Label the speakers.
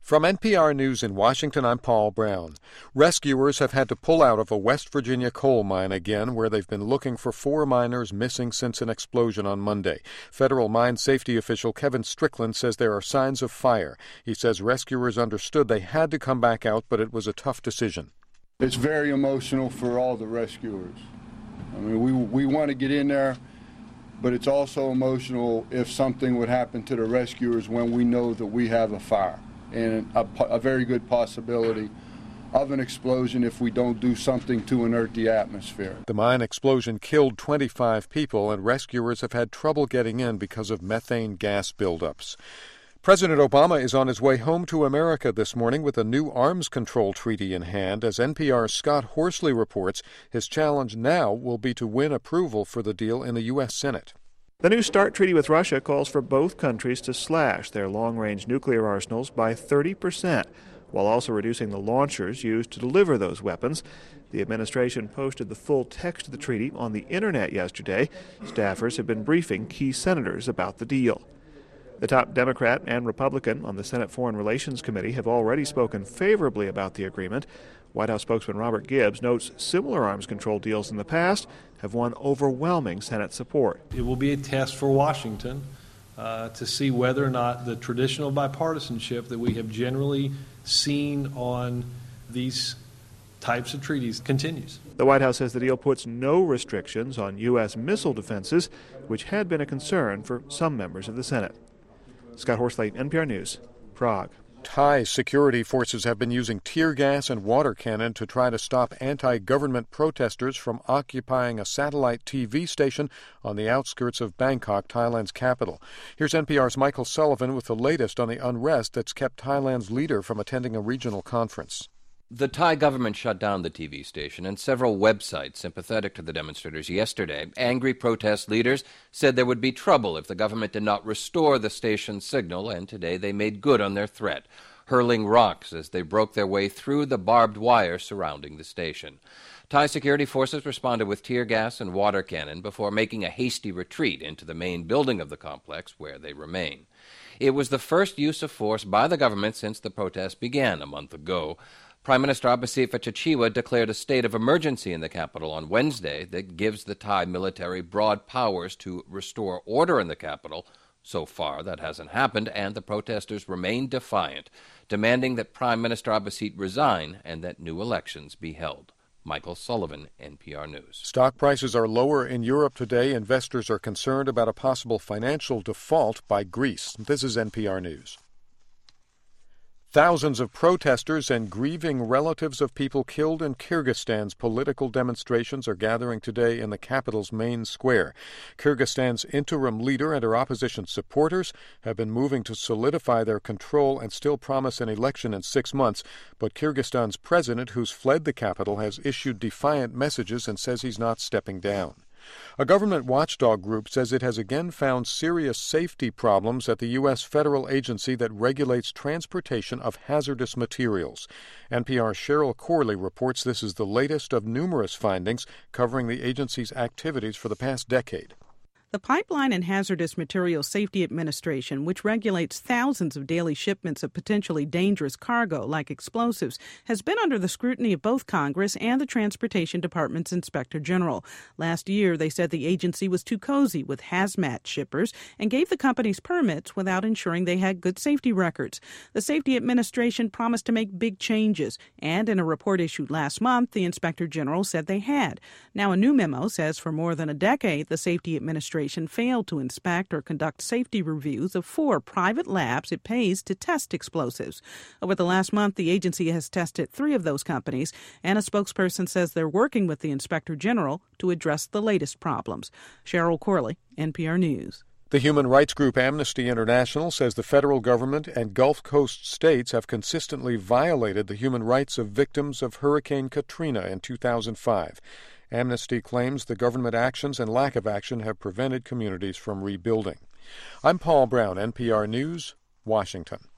Speaker 1: From NPR News in Washington, I'm Paul Brown. Rescuers have had to pull out of a West Virginia coal mine again, where they've been looking for 4 miners missing since an explosion on Monday. Federal mine safety official Kevin Strickland says there are signs of fire. He says rescuers understood they had to come back out, but it was a tough decision.
Speaker 2: It's very emotional for all the rescuers. I mean, we want to get in there, but it's also emotional if something would happen to the rescuers when we know that we have a fire and a very good possibility of an explosion if we don't do something to inert the atmosphere.
Speaker 1: The mine explosion killed 25 people, and rescuers have had trouble getting in because of methane gas buildups. President Obama is on his way home to America this morning with a new arms control treaty in hand. As NPR's Scott Horsley reports, his challenge now will be to win approval for the deal in the U.S. Senate.
Speaker 3: The New START treaty with Russia calls for both countries to slash their long-range nuclear arsenals by 30%, while also reducing the launchers used to deliver those weapons. The administration posted the full text of the treaty on the Internet yesterday. Staffers have been briefing key senators about the deal. The top Democrat and Republican on the Senate Foreign Relations Committee have already spoken favorably about the agreement. White House spokesman Robert Gibbs notes similar arms control deals in the past have won overwhelming Senate support.
Speaker 4: It will be a test for Washington to see whether or not the traditional bipartisanship that we have generally seen on these types of treaties continues.
Speaker 3: The White House says the deal puts no restrictions on U.S. missile defenses, which had been a concern for some members of the Senate. Scott Horsley, NPR News, Prague.
Speaker 1: Thai security forces have been using tear gas and water cannon to try to stop anti-government protesters from occupying a satellite TV station on the outskirts of Bangkok, Thailand's capital. Here's NPR's Michael Sullivan with the latest on the unrest that's kept Thailand's leader from attending a regional conference.
Speaker 5: The Thai government shut down the TV station and several websites sympathetic to the demonstrators yesterday. Angry protest leaders said there would be trouble if the government did not restore the station's signal, and today they made good on their threat, hurling rocks as they broke their way through the barbed wire surrounding the station. Thai security forces responded with tear gas and water cannon before making a hasty retreat into the main building of the complex, where they remain. It was the first use of force by the government since the protest began a month ago. Prime Minister Abhisit Vejjajiva declared a state of emergency in the capital on Wednesday that gives the Thai military broad powers to restore order in the capital. So far, that hasn't happened, and the protesters remain defiant, demanding that Prime Minister Abhisit resign and that new elections be held. Michael Sullivan, NPR News.
Speaker 1: Stock prices are lower in Europe today. Investors are concerned about a possible financial default by Greece. This is NPR News. Thousands of protesters and grieving relatives of people killed in Kyrgyzstan's political demonstrations are gathering today in the capital's main square. Kyrgyzstan's interim leader and her opposition supporters have been moving to solidify their control and still promise an election in 6 months. But Kyrgyzstan's president, who's fled the capital, has issued defiant messages and says he's not stepping down. A government watchdog group says it has again found serious safety problems at the U.S. federal agency that regulates transportation of hazardous materials. NPR's Cheryl Corley reports this is the latest of numerous findings covering the agency's activities for the past decade.
Speaker 6: The Pipeline and Hazardous Materials Safety Administration, which regulates thousands of daily shipments of potentially dangerous cargo like explosives, has been under the scrutiny of both Congress and the Transportation Department's Inspector General. Last year, they said the agency was too cozy with hazmat shippers and gave the companies permits without ensuring they had good safety records. The Safety Administration promised to make big changes, and in a report issued last month, the Inspector General said they had. Now, a new memo says for more than a decade, the Safety Administration failed to inspect or conduct safety reviews of 4 private labs it pays to test explosives. Over the last month, the agency has tested 3 of those companies, and a spokesperson says they're working with the Inspector General to address the latest problems. Cheryl Corley, NPR News.
Speaker 1: The human rights group Amnesty International says the federal government and Gulf Coast states have consistently violated the human rights of victims of Hurricane Katrina in 2005. Amnesty claims the government actions and lack of action have prevented communities from rebuilding. I'm Paul Brown, NPR News, Washington.